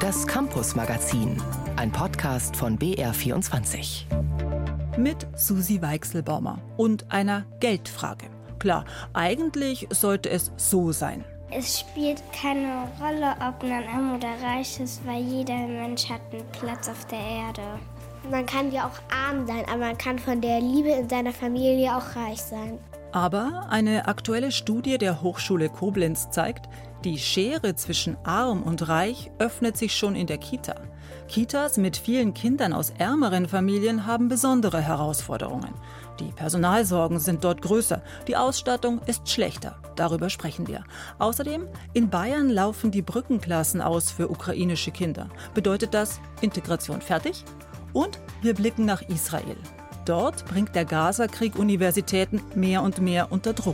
Das Campus-Magazin, ein Podcast von BR24. Mit Susi Weichselbaumer und einer Geldfrage. Klar, eigentlich sollte es so sein. Es spielt keine Rolle, ob man arm oder reich ist, weil jeder Mensch hat einen Platz auf der Erde. Man kann ja auch arm sein, aber man kann von der Liebe in seiner Familie auch reich sein. Aber eine aktuelle Studie der Hochschule Koblenz zeigt, die Schere zwischen arm und reich öffnet sich schon in der Kita. Kitas mit vielen Kindern aus ärmeren Familien haben besondere Herausforderungen. Die Personalsorgen sind dort größer, die Ausstattung ist schlechter. Darüber sprechen wir. Außerdem, in Bayern laufen die Brückenklassen aus für ukrainische Kinder. Bedeutet das Integration fertig? Und wir blicken nach Israel. Dort bringt der Gaza-Krieg Universitäten mehr und mehr unter Druck.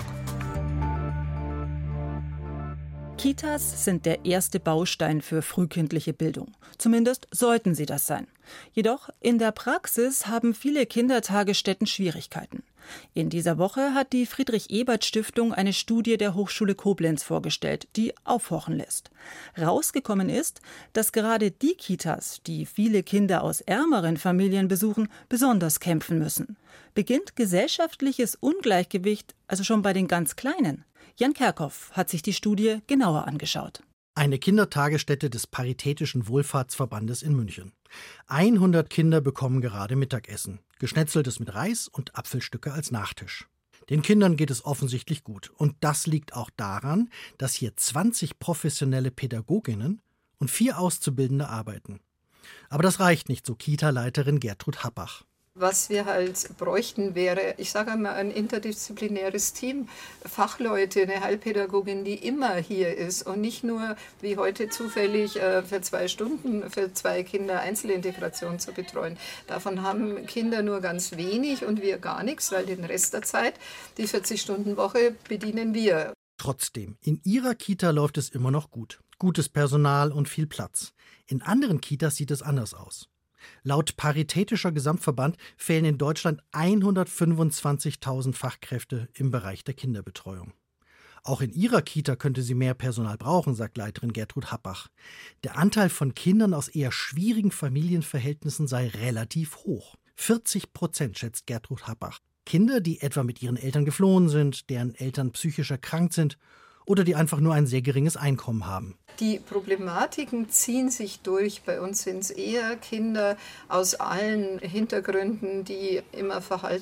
Kitas sind der erste Baustein für frühkindliche Bildung. Zumindest sollten sie das sein. Jedoch in der Praxis haben viele Kindertagesstätten Schwierigkeiten. In dieser Woche hat die Friedrich-Ebert-Stiftung eine Studie der Hochschule Koblenz vorgestellt, die aufhorchen lässt. Rausgekommen ist, dass gerade die Kitas, die viele Kinder aus ärmeren Familien besuchen, besonders kämpfen müssen. Beginnt gesellschaftliches Ungleichgewicht also schon bei den ganz Kleinen? Jan Kerkhoff hat sich die Studie genauer angeschaut. Eine Kindertagesstätte des Paritätischen Wohlfahrtsverbandes in München. 100 Kinder bekommen gerade Mittagessen. Geschnetzeltes mit Reis und Apfelstücke als Nachtisch. Den Kindern geht es offensichtlich gut. Und das liegt auch daran, dass hier 20 professionelle Pädagoginnen und 4 Auszubildende arbeiten. Aber das reicht nicht, so Kita-Leiterin Gertrud Happach. Was wir halt bräuchten wäre, ich sage einmal, ein interdisziplinäres Team, Fachleute, eine Heilpädagogin, die immer hier ist und nicht nur wie heute zufällig für 2 Stunden für 2 Kinder Einzelintegration zu betreuen. Davon haben Kinder nur ganz wenig und wir gar nichts, weil den Rest der Zeit, die 40-Stunden-Woche, bedienen wir. Trotzdem, in ihrer Kita läuft es immer noch gut. Gutes Personal und viel Platz. In anderen Kitas sieht es anders aus. Laut Paritätischer Gesamtverband fehlen in Deutschland 125.000 Fachkräfte im Bereich der Kinderbetreuung. Auch in ihrer Kita könnte sie mehr Personal brauchen, sagt Leiterin Gertrud Happach. Der Anteil von Kindern aus eher schwierigen Familienverhältnissen sei relativ hoch. 40%, schätzt Gertrud Happach. Kinder, die etwa mit ihren Eltern geflohen sind, deren Eltern psychisch erkrankt sind oder die einfach nur ein sehr geringes Einkommen haben. Die Problematiken ziehen sich durch. Bei uns sind es eher Kinder aus allen Hintergründen, die immer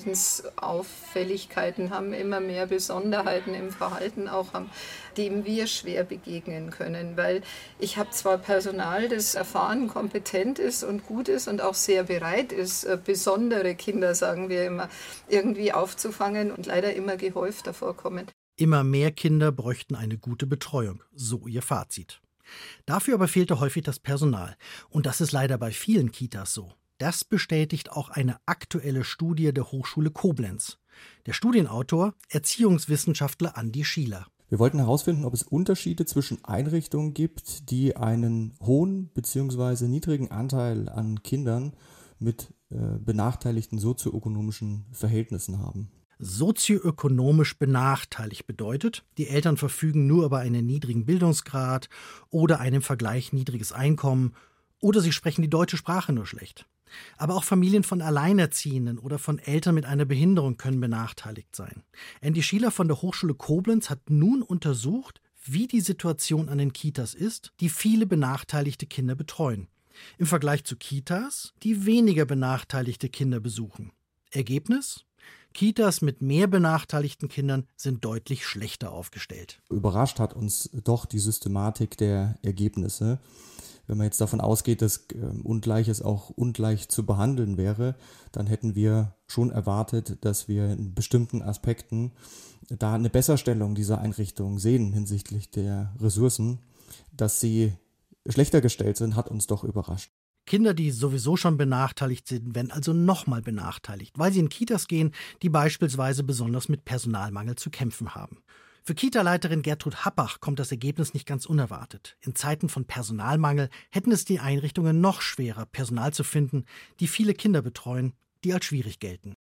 Verhaltensauffälligkeiten haben, immer mehr Besonderheiten im Verhalten auch haben, dem wir schwer begegnen können. Weil ich habe zwar Personal, das erfahren, kompetent ist und gut ist und auch sehr bereit ist, besondere Kinder, sagen wir immer, irgendwie aufzufangen und leider immer gehäufter vorkommen. Immer mehr Kinder bräuchten eine gute Betreuung, so ihr Fazit. Dafür aber fehlte häufig das Personal. Und das ist leider bei vielen Kitas so. Das bestätigt auch eine aktuelle Studie der Hochschule Koblenz. Der Studienautor, Erziehungswissenschaftler Andi Schieler. Wir wollten herausfinden, ob es Unterschiede zwischen Einrichtungen gibt, die einen hohen bzw. niedrigen Anteil an Kindern mit benachteiligten sozioökonomischen Verhältnissen haben. Sozioökonomisch benachteiligt bedeutet, die Eltern verfügen nur über einen niedrigen Bildungsgrad oder ein im Vergleich niedriges Einkommen oder sie sprechen die deutsche Sprache nur schlecht. Aber auch Familien von Alleinerziehenden oder von Eltern mit einer Behinderung können benachteiligt sein. Andi Schieler von der Hochschule Koblenz hat nun untersucht, wie die Situation an den Kitas ist, die viele benachteiligte Kinder betreuen. Im Vergleich zu Kitas, die weniger benachteiligte Kinder besuchen. Ergebnis? Kitas mit mehr benachteiligten Kindern sind deutlich schlechter aufgestellt. Überrascht hat uns doch die Systematik der Ergebnisse. Wenn man jetzt davon ausgeht, dass Ungleiches auch ungleich zu behandeln wäre, dann hätten wir schon erwartet, dass wir in bestimmten Aspekten da eine Besserstellung dieser Einrichtungen sehen hinsichtlich der Ressourcen. Dass sie schlechter gestellt sind, hat uns doch überrascht. Kinder, die sowieso schon benachteiligt sind, werden also nochmal benachteiligt, weil sie in Kitas gehen, die beispielsweise besonders mit Personalmangel zu kämpfen haben. Für Kita-Leiterin Gertrud Happach kommt das Ergebnis nicht ganz unerwartet. In Zeiten von Personalmangel hätten es die Einrichtungen noch schwerer, Personal zu finden, die viele Kinder betreuen, die als schwierig gelten.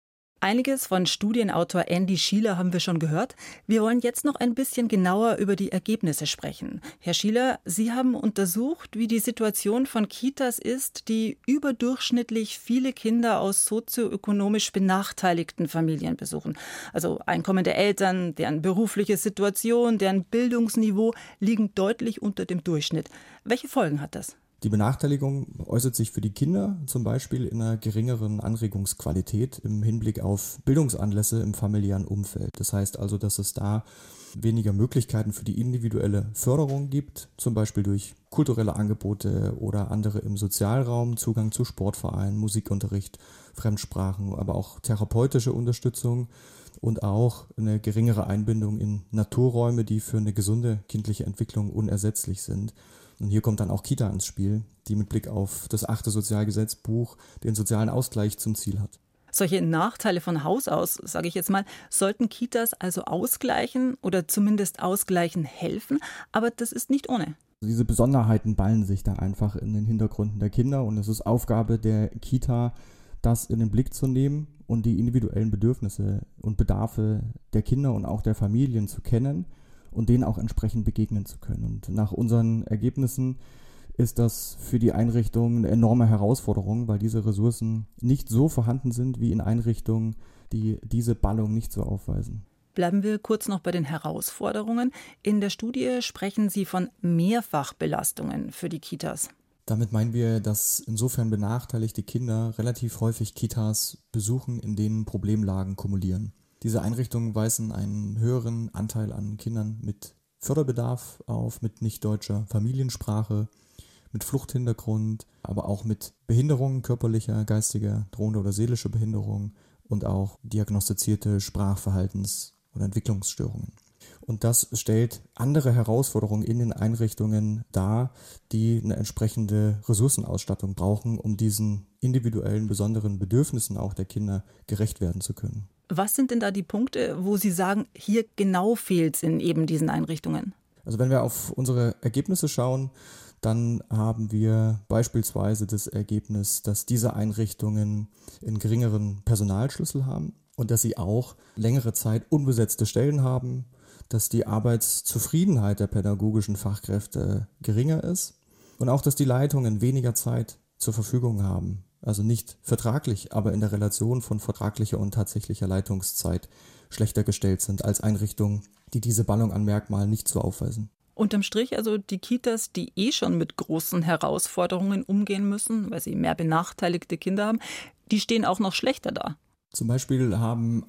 Einiges von Studienautor Andy Schieler haben wir schon gehört. Wir wollen jetzt noch ein bisschen genauer über die Ergebnisse sprechen. Herr Schieler, Sie haben untersucht, wie die Situation von Kitas ist, die überdurchschnittlich viele Kinder aus sozioökonomisch benachteiligten Familien besuchen. Also Einkommen der Eltern, deren berufliche Situation, deren Bildungsniveau liegen deutlich unter dem Durchschnitt. Welche Folgen hat das? Die Benachteiligung äußert sich für die Kinder zum Beispiel in einer geringeren Anregungsqualität im Hinblick auf Bildungsanlässe im familiären Umfeld. Das heißt also, dass es da weniger Möglichkeiten für die individuelle Förderung gibt, zum Beispiel durch kulturelle Angebote oder andere im Sozialraum, Zugang zu Sportvereinen, Musikunterricht, Fremdsprachen, aber auch therapeutische Unterstützung und auch eine geringere Einbindung in Naturräume, die für eine gesunde kindliche Entwicklung unersetzlich sind. Und hier kommt dann auch Kita ins Spiel, die mit Blick auf das 8. Sozialgesetzbuch den sozialen Ausgleich zum Ziel hat. Solche Nachteile von Haus aus, sage ich jetzt mal, sollten Kitas also ausgleichen oder zumindest ausgleichen helfen. Aber das ist nicht ohne. Diese Besonderheiten ballen sich da einfach in den Hintergründen der Kinder. Und es ist Aufgabe der Kita, das in den Blick zu nehmen und die individuellen Bedürfnisse und Bedarfe der Kinder und auch der Familien zu kennen und denen auch entsprechend begegnen zu können. Und nach unseren Ergebnissen ist das für die Einrichtung eine enorme Herausforderung, weil diese Ressourcen nicht so vorhanden sind wie in Einrichtungen, die diese Ballung nicht so aufweisen. Bleiben wir kurz noch bei den Herausforderungen. In der Studie sprechen Sie von Mehrfachbelastungen für die Kitas. Damit meinen wir, dass insofern benachteiligte Kinder relativ häufig Kitas besuchen, in denen Problemlagen kumulieren. Diese Einrichtungen weisen einen höheren Anteil an Kindern mit Förderbedarf auf, mit nicht-deutscher Familiensprache, mit Fluchthintergrund, aber auch mit Behinderungen körperlicher, geistiger, drohender oder seelischer Behinderung und auch diagnostizierte Sprachverhaltens- oder Entwicklungsstörungen. Und das stellt andere Herausforderungen in den Einrichtungen dar, die eine entsprechende Ressourcenausstattung brauchen, um diesen individuellen, besonderen Bedürfnissen auch der Kinder gerecht werden zu können. Was sind denn da die Punkte, wo Sie sagen, hier genau fehlt es in eben diesen Einrichtungen? Also wenn wir auf unsere Ergebnisse schauen, dann haben wir beispielsweise das Ergebnis, dass diese Einrichtungen einen geringeren Personalschlüssel haben und dass sie auch längere Zeit unbesetzte Stellen haben, dass die Arbeitszufriedenheit der pädagogischen Fachkräfte geringer ist und auch, dass die Leitungen weniger Zeit zur Verfügung haben. Also nicht vertraglich, aber in der Relation von vertraglicher und tatsächlicher Leitungszeit schlechter gestellt sind als Einrichtungen, die diese Ballung an Merkmalen nicht so aufweisen. Unterm Strich also die Kitas, die schon mit großen Herausforderungen umgehen müssen, weil sie mehr benachteiligte Kinder haben, die stehen auch noch schlechter da. Zum Beispiel haben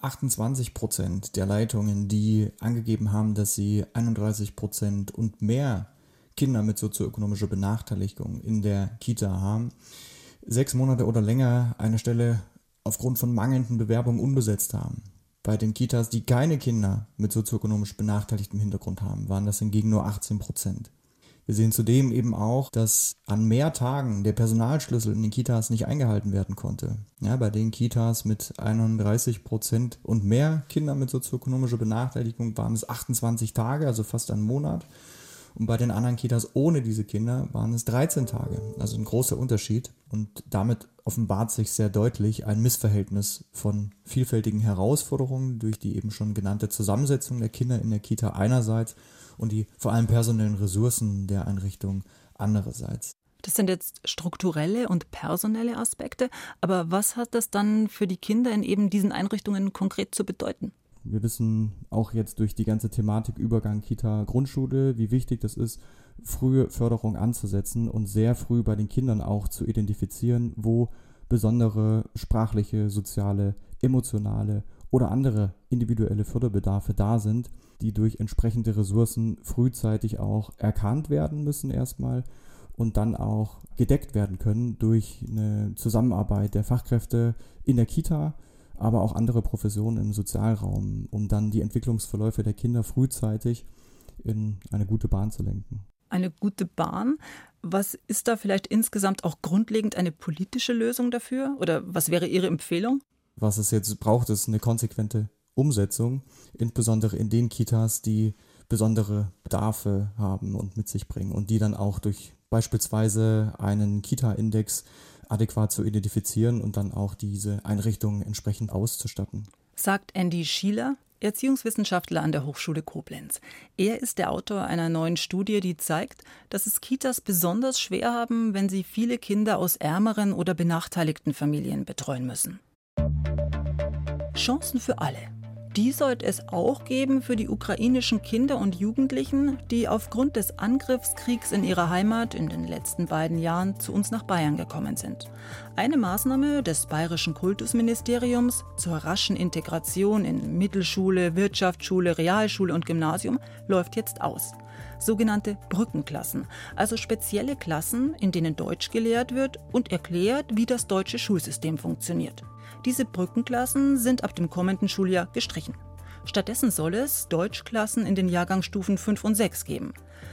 28% der Leitungen, die angegeben haben, dass sie 31% und mehr Kinder mit sozioökonomischer Benachteiligung in der Kita haben, 6 Monate oder länger eine Stelle aufgrund von mangelnden Bewerbungen unbesetzt haben. Bei den Kitas, die keine Kinder mit sozioökonomisch benachteiligtem Hintergrund haben, waren das hingegen nur 18%. Wir sehen zudem eben auch, dass an mehr Tagen der Personalschlüssel in den Kitas nicht eingehalten werden konnte. Ja, bei den Kitas mit 31% und mehr Kinder mit sozioökonomischer Benachteiligung waren es 28 Tage, also fast ein Monat. Und bei den anderen Kitas ohne diese Kinder waren es 13 Tage, also ein großer Unterschied. Und damit offenbart sich sehr deutlich ein Missverhältnis von vielfältigen Herausforderungen durch die eben schon genannte Zusammensetzung der Kinder in der Kita einerseits und die vor allem personellen Ressourcen der Einrichtung andererseits. Das sind jetzt strukturelle und personelle Aspekte, aber was hat das dann für die Kinder in eben diesen Einrichtungen konkret zu bedeuten? Wir wissen auch jetzt durch die ganze Thematik Übergang Kita-Grundschule, wie wichtig das ist, frühe Förderung anzusetzen und sehr früh bei den Kindern auch zu identifizieren, wo besondere sprachliche, soziale, emotionale oder andere individuelle Förderbedarfe da sind, die durch entsprechende Ressourcen frühzeitig auch erkannt werden müssen erstmal und dann auch gedeckt werden können durch eine Zusammenarbeit der Fachkräfte in der Kita, aber auch andere Professionen im Sozialraum, um dann die Entwicklungsverläufe der Kinder frühzeitig in eine gute Bahn zu lenken. Eine gute Bahn? Was ist da vielleicht insgesamt auch grundlegend eine politische Lösung dafür? Oder was wäre Ihre Empfehlung? Was es jetzt braucht, ist eine konsequente Umsetzung, insbesondere in den Kitas, die besondere Bedarfe haben und mit sich bringen und die dann auch durch beispielsweise einen Kita-Index adäquat zu identifizieren und dann auch diese Einrichtungen entsprechend auszustatten. Sagt Andy Schieler, Erziehungswissenschaftler an der Hochschule Koblenz. Er ist der Autor einer neuen Studie, die zeigt, dass es Kitas besonders schwer haben, wenn sie viele Kinder aus ärmeren oder benachteiligten Familien betreuen müssen. Chancen für alle. Die sollte es auch geben für die ukrainischen Kinder und Jugendlichen, die aufgrund des Angriffskriegs in ihrer Heimat in den letzten beiden Jahren zu uns nach Bayern gekommen sind. Eine Maßnahme des Bayerischen Kultusministeriums zur raschen Integration in Mittelschule, Wirtschaftsschule, Realschule und Gymnasium läuft jetzt aus. Sogenannte Brückenklassen, also spezielle Klassen, in denen Deutsch gelehrt wird und erklärt, wie das deutsche Schulsystem funktioniert. Diese Brückenklassen sind ab dem kommenden Schuljahr gestrichen. Stattdessen soll es Deutschklassen in den Jahrgangsstufen 5 und 6 geben.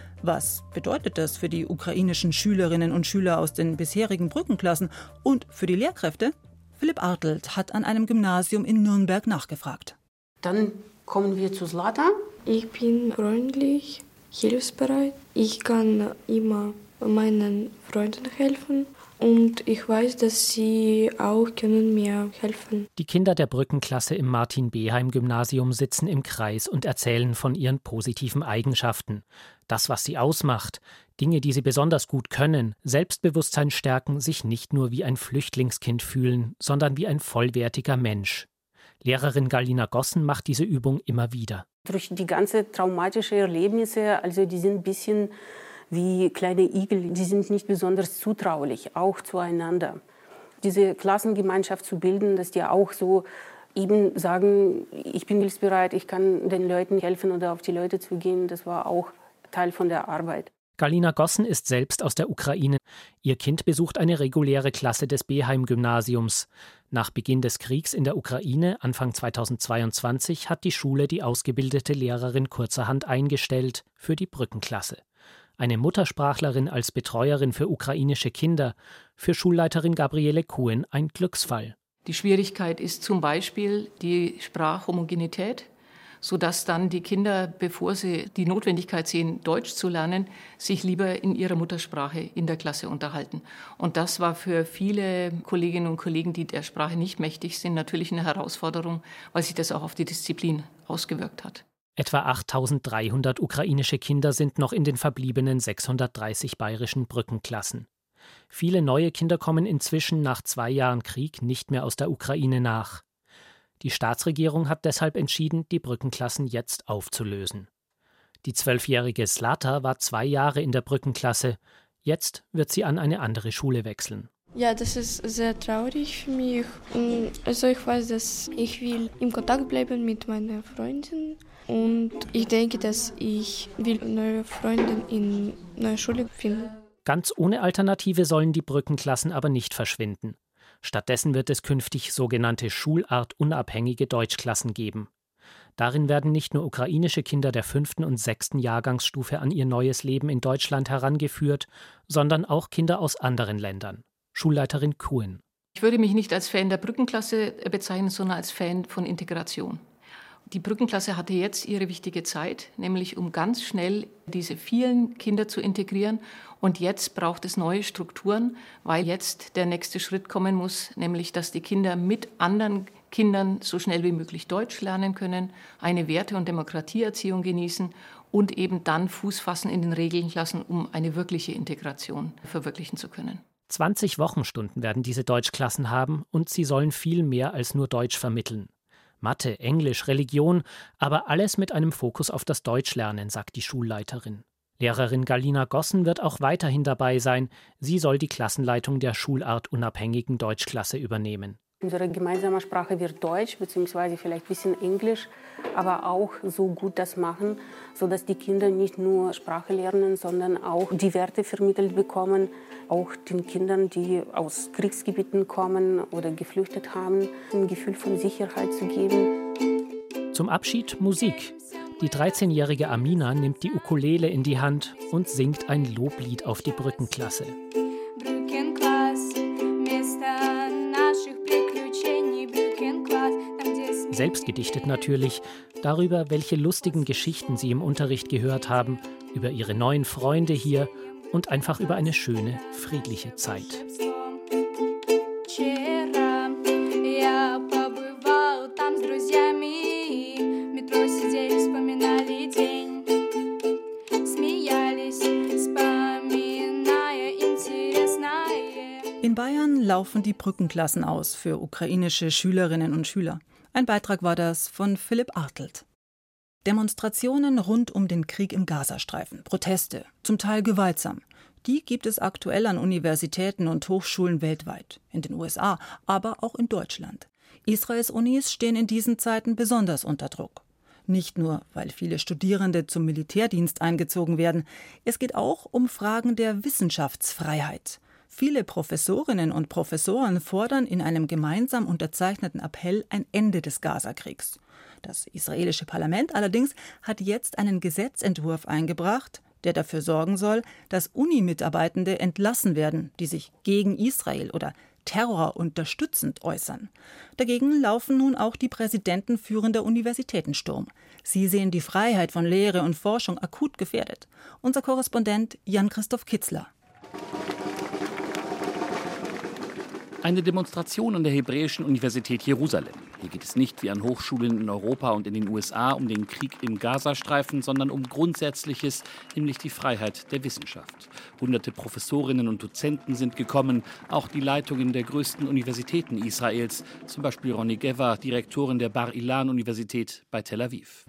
Was bedeutet das für die ukrainischen Schülerinnen und Schüler aus den bisherigen Brückenklassen und für die Lehrkräfte? Philipp Artelt hat an einem Gymnasium in Nürnberg nachgefragt. Dann kommen wir zu Zlata. Ich bin freundlich, hilfsbereit. Ich kann immer meinen Freunden helfen. Und ich weiß, dass sie auch können mir helfen. Die Kinder der Brückenklasse im Martin-Beheim-Gymnasium sitzen im Kreis und erzählen von ihren positiven Eigenschaften. Das, was sie ausmacht, Dinge, die sie besonders gut können, Selbstbewusstsein stärken, sich nicht nur wie ein Flüchtlingskind fühlen, sondern wie ein vollwertiger Mensch. Lehrerin Galina Gossen macht diese Übung immer wieder. Durch die ganzen traumatischen Erlebnisse, also die sind ein bisschen wie kleine Igel, die sind nicht besonders zutraulich, auch zueinander. Diese Klassengemeinschaft zu bilden, dass die auch so eben sagen, ich bin hilfsbereit, ich kann den Leuten helfen oder auf die Leute zu gehen, das war auch Teil von der Arbeit. Galina Gossen ist selbst aus der Ukraine. Ihr Kind besucht eine reguläre Klasse des Beheim-Gymnasiums. Nach Beginn des Kriegs in der Ukraine, Anfang 2022, hat die Schule die ausgebildete Lehrerin kurzerhand eingestellt für die Brückenklasse. Eine Muttersprachlerin als Betreuerin für ukrainische Kinder, für Schulleiterin Gabriele Kuhn ein Glücksfall. Die Schwierigkeit ist zum Beispiel die Sprachhomogenität, sodass dann die Kinder, bevor sie die Notwendigkeit sehen, Deutsch zu lernen, sich lieber in ihrer Muttersprache in der Klasse unterhalten. Und das war für viele Kolleginnen und Kollegen, die der Sprache nicht mächtig sind, natürlich eine Herausforderung, weil sich das auch auf die Disziplin ausgewirkt hat. Etwa 8.300 ukrainische Kinder sind noch in den verbliebenen 630 bayerischen Brückenklassen. Viele neue Kinder kommen inzwischen nach 2 Jahren Krieg nicht mehr aus der Ukraine nach. Die Staatsregierung hat deshalb entschieden, die Brückenklassen jetzt aufzulösen. Die 12-jährige Zlata war 2 Jahre in der Brückenklasse. Jetzt wird sie an eine andere Schule wechseln. Ja, das ist sehr traurig für mich. Also ich weiß, dass ich will im Kontakt bleiben mit meinen Freunden. Und ich denke, dass ich will neue Freunde in neuer Schule finden. Ganz ohne Alternative sollen die Brückenklassen aber nicht verschwinden. Stattdessen wird es künftig sogenannte schulartunabhängige Deutschklassen geben. Darin werden nicht nur ukrainische Kinder der 5. und 6. Jahrgangsstufe an ihr neues Leben in Deutschland herangeführt, sondern auch Kinder aus anderen Ländern. Schulleiterin Kuhn. Ich würde mich nicht als Fan der Brückenklasse bezeichnen, sondern als Fan von Integration. Die Brückenklasse hatte jetzt ihre wichtige Zeit, nämlich um ganz schnell diese vielen Kinder zu integrieren. Und jetzt braucht es neue Strukturen, weil jetzt der nächste Schritt kommen muss, nämlich dass die Kinder mit anderen Kindern so schnell wie möglich Deutsch lernen können, eine Werte- und Demokratieerziehung genießen und eben dann Fuß fassen in den Regelklassen, um eine wirkliche Integration verwirklichen zu können. 20 Wochenstunden werden diese Deutschklassen haben und sie sollen viel mehr als nur Deutsch vermitteln. Mathe, Englisch, Religion, aber alles mit einem Fokus auf das Deutschlernen, sagt die Schulleiterin. Lehrerin Galina Gossen wird auch weiterhin dabei sein. Sie soll die Klassenleitung der schulartunabhängigen Deutschklasse übernehmen. Unsere gemeinsame Sprache wird Deutsch, beziehungsweise vielleicht ein bisschen Englisch, aber auch so gut das machen, sodass die Kinder nicht nur Sprache lernen, sondern auch die Werte vermittelt bekommen, auch den Kindern, die aus Kriegsgebieten kommen oder geflüchtet haben, ein Gefühl von Sicherheit zu geben. Zum Abschied Musik. Die 13-jährige Amina nimmt die Ukulele in die Hand und singt ein Loblied auf die Brückenklasse. Selbst gedichtet natürlich, darüber, welche lustigen Geschichten sie im Unterricht gehört haben, über ihre neuen Freunde hier und einfach über eine schöne, friedliche Zeit. In Bayern laufen die Brückenklassen aus für ukrainische Schülerinnen und Schüler. Ein Beitrag war das von Philipp Artelt. Demonstrationen rund um den Krieg im Gazastreifen, Proteste, zum Teil gewaltsam. Die gibt es aktuell an Universitäten und Hochschulen weltweit, in den USA, aber auch in Deutschland. Israels Unis stehen in diesen Zeiten besonders unter Druck. Nicht nur, weil viele Studierende zum Militärdienst eingezogen werden, es geht auch um Fragen der Wissenschaftsfreiheit. Viele Professorinnen und Professoren fordern in einem gemeinsam unterzeichneten Appell ein Ende des Gazakriegs. Das israelische Parlament allerdings hat jetzt einen Gesetzentwurf eingebracht, der dafür sorgen soll, dass Uni-Mitarbeitende entlassen werden, die sich gegen Israel oder Terror unterstützend äußern. Dagegen laufen nun auch die Präsidenten führender Universitäten Sturm. Sie sehen die Freiheit von Lehre und Forschung akut gefährdet. Unser Korrespondent Jan-Christoph Kitzler. Eine Demonstration an der Hebräischen Universität Jerusalem. Hier geht es nicht wie an Hochschulen in Europa und in den USA um den Krieg im Gazastreifen, sondern um Grundsätzliches, nämlich die Freiheit der Wissenschaft. Hunderte Professorinnen und Dozenten sind gekommen, auch die Leitungen der größten Universitäten Israels, zum Beispiel Roni Geva, Direktorin der Bar-Ilan-Universität bei Tel Aviv.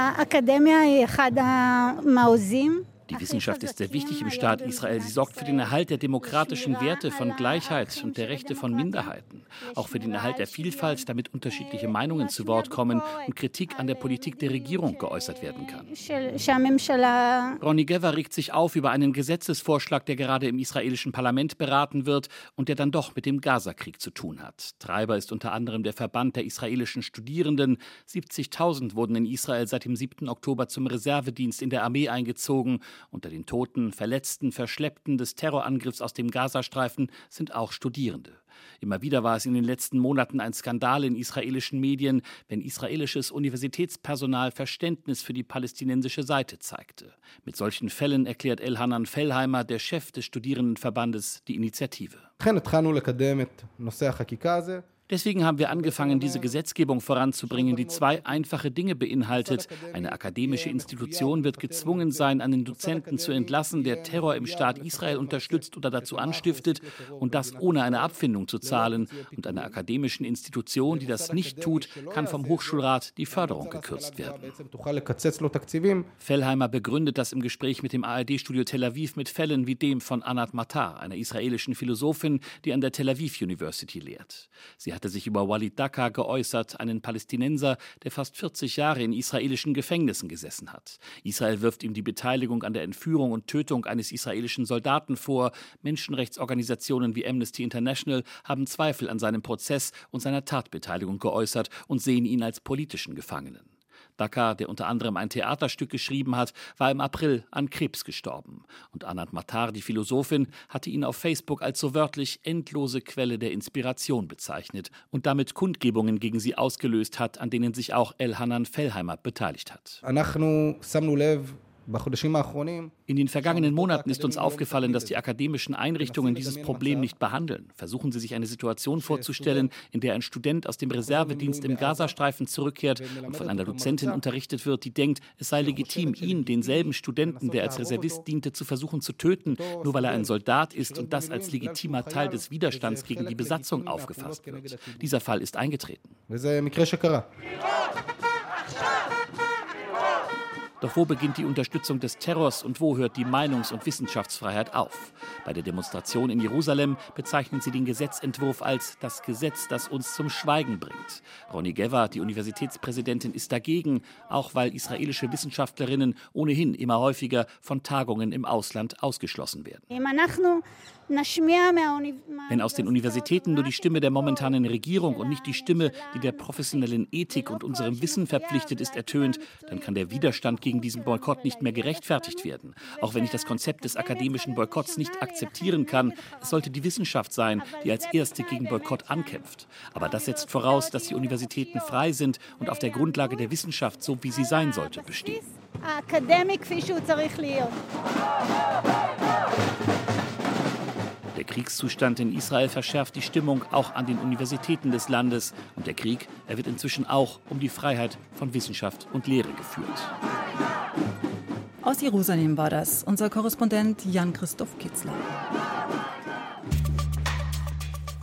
Die Wissenschaft ist sehr wichtig im Staat Israel. Sie sorgt für den Erhalt der demokratischen Werte von Gleichheit und der Rechte von Minderheiten. Auch für den Erhalt der Vielfalt, damit unterschiedliche Meinungen zu Wort kommen und Kritik an der Politik der Regierung geäußert werden kann. Roni Geva regt sich auf über einen Gesetzesvorschlag, der gerade im israelischen Parlament beraten wird und der dann doch mit dem Gazakrieg zu tun hat. Treiber ist unter anderem der Verband der israelischen Studierenden. 70.000 wurden in Israel seit dem 7. Oktober zum Reservedienst in der Armee eingezogen. Unter den Toten, Verletzten, Verschleppten des Terrorangriffs aus dem Gazastreifen sind auch Studierende. Immer wieder war es in den letzten Monaten ein Skandal in israelischen Medien, wenn israelisches Universitätspersonal Verständnis für die palästinensische Seite zeigte. Mit solchen Fällen erklärt Elhanan Fellheimer, der Chef des Studierendenverbandes, die Initiative. Deswegen haben wir angefangen, diese Gesetzgebung voranzubringen, die zwei einfache Dinge beinhaltet. Eine akademische Institution wird gezwungen sein, einen Dozenten zu entlassen, der Terror im Staat Israel unterstützt oder dazu anstiftet, und das ohne eine Abfindung zu zahlen. Und einer akademischen Institution, die das nicht tut, kann vom Hochschulrat die Förderung gekürzt werden. Fellheimer begründet das im Gespräch mit dem ARD-Studio Tel Aviv mit Fällen wie dem von Anat Matar, einer israelischen Philosophin, die an der Tel Aviv University lehrt. Sie hatte sich über Walid Daka geäußert, einen Palästinenser, der fast 40 Jahre in israelischen Gefängnissen gesessen hat. Israel wirft ihm die Beteiligung an der Entführung und Tötung eines israelischen Soldaten vor. Menschenrechtsorganisationen wie Amnesty International haben Zweifel an seinem Prozess und seiner Tatbeteiligung geäußert und sehen ihn als politischen Gefangenen. Daka, der unter anderem ein Theaterstück geschrieben hat, war im April an Krebs gestorben. Und Anat Matar, die Philosophin, hatte ihn auf Facebook als so wörtlich endlose Quelle der Inspiration bezeichnet und damit Kundgebungen gegen sie ausgelöst hat, an denen sich auch Elhanan Fellheimer beteiligt hat. In den vergangenen Monaten ist uns aufgefallen, dass die akademischen Einrichtungen dieses Problem nicht behandeln. Versuchen Sie sich eine Situation vorzustellen, in der ein Student aus dem Reservedienst im Gazastreifen zurückkehrt und von einer Dozentin unterrichtet wird, die denkt, es sei legitim, ihn, denselben Studenten, der als Reservist diente, zu versuchen zu töten, nur weil er ein Soldat ist und das als legitimer Teil des Widerstands gegen die Besatzung aufgefasst wird. Dieser Fall ist eingetreten. Doch wo beginnt die Unterstützung des Terrors und wo hört die Meinungs- und Wissenschaftsfreiheit auf? Bei der Demonstration in Jerusalem bezeichnen sie den Gesetzentwurf als das Gesetz, das uns zum Schweigen bringt. Roni Geva, die Universitätspräsidentin, ist dagegen, auch weil israelische Wissenschaftlerinnen ohnehin immer häufiger von Tagungen im Ausland ausgeschlossen werden. Wenn aus den Universitäten nur die Stimme der momentanen Regierung und nicht die Stimme, die der professionellen Ethik und unserem Wissen verpflichtet ist, ertönt, dann kann der Widerstand gegen diesen Boykott nicht mehr gerechtfertigt werden. Auch wenn ich das Konzept des akademischen Boykotts nicht akzeptieren kann, es sollte die Wissenschaft sein, die als erste gegen Boykott ankämpft. Aber das setzt voraus, dass die Universitäten frei sind und auf der Grundlage der Wissenschaft, so wie sie sein sollte, bestehen. Der Kriegszustand in Israel verschärft die Stimmung auch an den Universitäten des Landes. Und der Krieg, er wird inzwischen auch um die Freiheit von Wissenschaft und Lehre geführt. Aus Jerusalem war das unser Korrespondent Jan-Christoph Kitzler.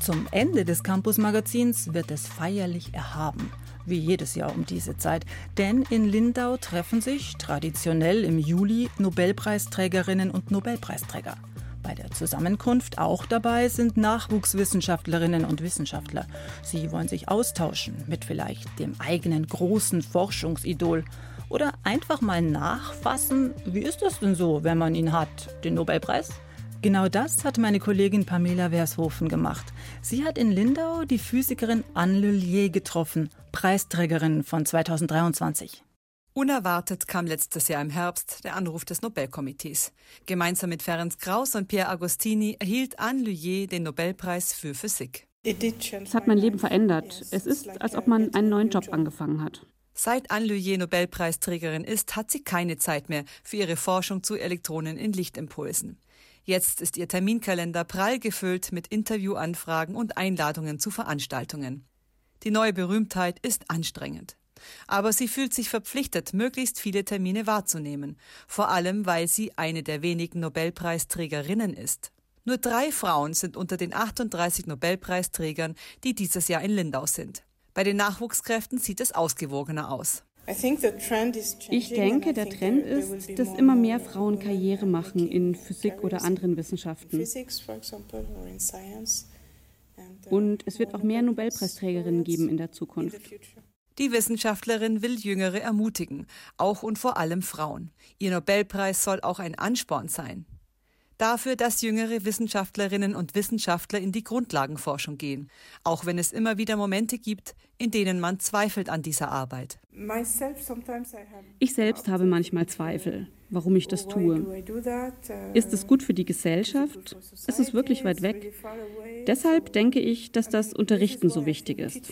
Zum Ende des Campus-Magazins wird es feierlich erhaben, wie jedes Jahr um diese Zeit. Denn in Lindau treffen sich traditionell im Juli Nobelpreisträgerinnen und Nobelpreisträger. Bei der Zusammenkunft auch dabei sind Nachwuchswissenschaftlerinnen und Wissenschaftler. Sie wollen sich austauschen mit vielleicht dem eigenen großen Forschungsidol. Oder einfach mal nachfassen, wie ist das denn so, wenn man ihn hat, den Nobelpreis? Genau das hat meine Kollegin Pamela Wershofen gemacht. Sie hat in Lindau die Physikerin Anne Lhuillier getroffen, Preisträgerin von 2023. Unerwartet kam letztes Jahr im Herbst der Anruf des Nobelkomitees. Gemeinsam mit Ferenc Krauss und Pierre Agostini erhielt Anne Lhuillier den Nobelpreis für Physik. Es hat mein Leben verändert. Es ist, als ob man einen neuen Job angefangen hat. Seit Anne Lhuillier Nobelpreisträgerin ist, hat sie keine Zeit mehr für ihre Forschung zu Elektronen in Lichtimpulsen. Jetzt ist ihr Terminkalender prall gefüllt mit Interviewanfragen und Einladungen zu Veranstaltungen. Die neue Berühmtheit ist anstrengend. Aber sie fühlt sich verpflichtet, möglichst viele Termine wahrzunehmen. Vor allem, weil sie eine der wenigen Nobelpreisträgerinnen ist. Nur 3 Frauen sind unter den 38 Nobelpreisträgern, die dieses Jahr in Lindau sind. Bei den Nachwuchskräften sieht es ausgewogener aus. Ich denke, der Trend ist, dass immer mehr Frauen Karriere machen in Physik oder anderen Wissenschaften. Und es wird auch mehr Nobelpreisträgerinnen geben in der Zukunft. Die Wissenschaftlerin will Jüngere ermutigen, auch und vor allem Frauen. Ihr Nobelpreis soll auch ein Ansporn sein. Dafür, dass jüngere Wissenschaftlerinnen und Wissenschaftler in die Grundlagenforschung gehen, auch wenn es immer wieder Momente gibt, in denen man zweifelt an dieser Arbeit. Ich selbst habe manchmal Zweifel, warum ich das tue. Ist es gut für die Gesellschaft? Ist es wirklich weit weg? Deshalb denke ich, dass das Unterrichten so wichtig ist.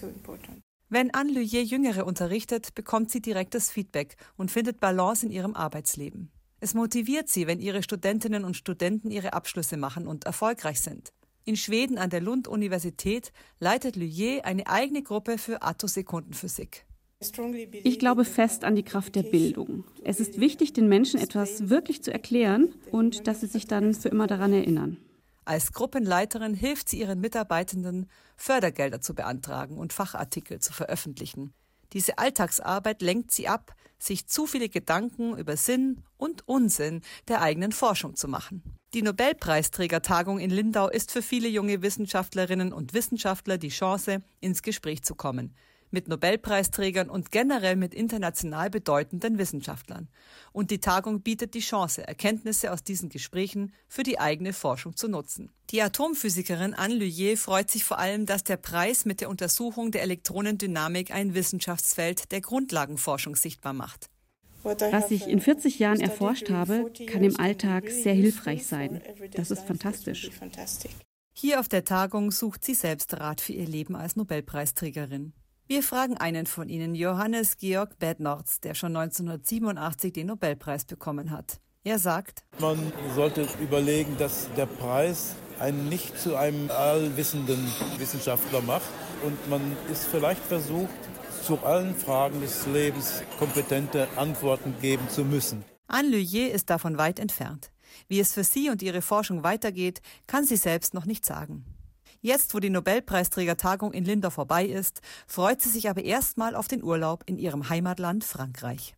Wenn Anne Lhuillier Jüngere unterrichtet, bekommt sie direktes Feedback und findet Balance in ihrem Arbeitsleben. Es motiviert sie, wenn ihre Studentinnen und Studenten ihre Abschlüsse machen und erfolgreich sind. In Schweden an der Lund-Universität leitet Lhuillier eine eigene Gruppe für Attosekundenphysik. Ich glaube fest an die Kraft der Bildung. Es ist wichtig, den Menschen etwas wirklich zu erklären und dass sie sich dann für immer daran erinnern. Als Gruppenleiterin hilft sie ihren Mitarbeitenden, Fördergelder zu beantragen und Fachartikel zu veröffentlichen. Diese Alltagsarbeit lenkt sie ab, sich zu viele Gedanken über Sinn und Unsinn der eigenen Forschung zu machen. Die Nobelpreisträgertagung in Lindau ist für viele junge Wissenschaftlerinnen und Wissenschaftler die Chance, ins Gespräch zu kommen. Mit Nobelpreisträgern und generell mit international bedeutenden Wissenschaftlern. Und die Tagung bietet die Chance, Erkenntnisse aus diesen Gesprächen für die eigene Forschung zu nutzen. Die Atomphysikerin Anne Lhuillier freut sich vor allem, dass der Preis mit der Untersuchung der Elektronendynamik ein Wissenschaftsfeld der Grundlagenforschung sichtbar macht. Was ich in 40 Jahren erforscht habe, kann im Alltag sehr hilfreich sein. Das ist fantastisch. Hier auf der Tagung sucht sie selbst Rat für ihr Leben als Nobelpreisträgerin. Wir fragen einen von ihnen, Johannes Georg Bednorz, der schon 1987 den Nobelpreis bekommen hat. Er sagt: Man sollte überlegen, dass der Preis einen nicht zu einem allwissenden Wissenschaftler macht und man ist vielleicht versucht, zu allen Fragen des Lebens kompetente Antworten geben zu müssen. Anne Lhuillier ist davon weit entfernt. Wie es für sie und ihre Forschung weitergeht, kann sie selbst noch nicht sagen. Jetzt, wo die Nobelpreisträgertagung in Lindau vorbei ist, freut sie sich aber erstmal auf den Urlaub in ihrem Heimatland Frankreich.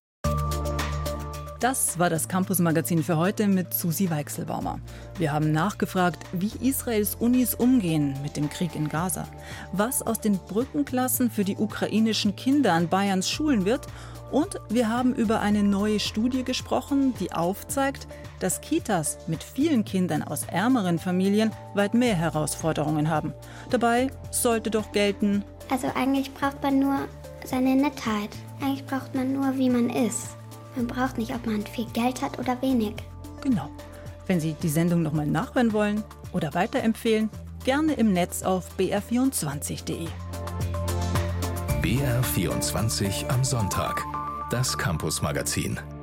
Das war das Campus-Magazin für heute mit Susi Weichselbaumer. Wir haben nachgefragt, wie Israels Unis umgehen mit dem Krieg in Gaza, was aus den Brückenklassen für die ukrainischen Kinder an Bayerns Schulen wird und wir haben über eine neue Studie gesprochen, die aufzeigt, dass Kitas mit vielen Kindern aus ärmeren Familien weit mehr Herausforderungen haben. Dabei sollte doch gelten: Also eigentlich braucht man nur seine Nettheit. Eigentlich braucht man nur, wie man ist. Man braucht nicht, ob man viel Geld hat oder wenig. Genau. Wenn Sie die Sendung nochmal nachhören wollen oder weiterempfehlen, gerne im Netz auf br24.de. BR24 am Sonntag. Das Campus-Magazin.